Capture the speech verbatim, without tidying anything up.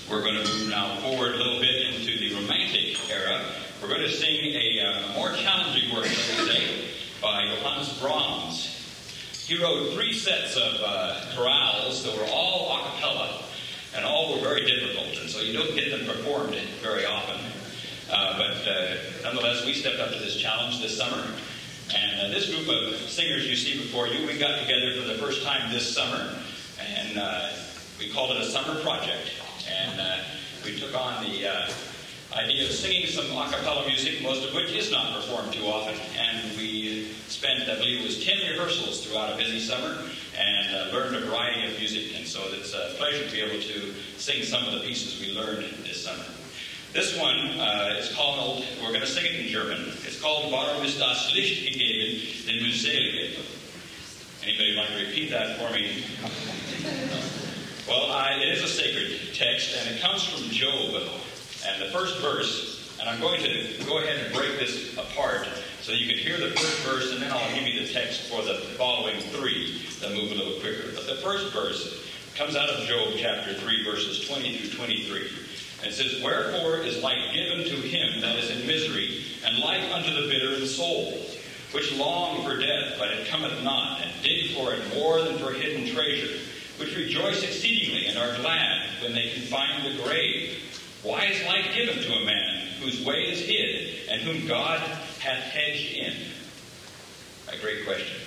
We're going to move now forward a little bit into the Romantic era. We're going to sing a uh, more challenging work, let me say, by Johannes Brahms. He wrote three sets of uh, chorales that were all a cappella, and all were very difficult, and so you don't get them performed very often. Uh, but uh, nonetheless, we stepped up to this challenge this summer, and uh, this group of singers you see before you, we got together for the first time this summer, and uh, we called it a summer project. And uh, we took on the uh, idea of singing some a cappella music, most of which is not performed too often. And we spent, I believe it was ten rehearsals throughout a busy summer, and uh, learned a variety of music. And so it's a pleasure to be able to sing some of the pieces we learned this summer. This one uh, is called, we're going to sing it in German. It's called Warum ist das Licht gegeben, den Mühselige? Anybody like to repeat that for me? Well, I, it is a sacred text, and it comes from Job. And the first verse, and I'm going to go ahead and break this apart so you can hear the first verse, and then I'll give you the text for the following three that move a little quicker. But the first verse comes out of Job chapter three, verses twenty through twenty-three. And it says, Wherefore is light given to him that is in misery, and life unto the bitter in soul, which long for death, but it cometh not, and dig for it more than for hidden treasure, which rejoice exceedingly and are glad when they can find the grave. Why is life given to a man whose way is hid, and whom God hath hedged in? A great question.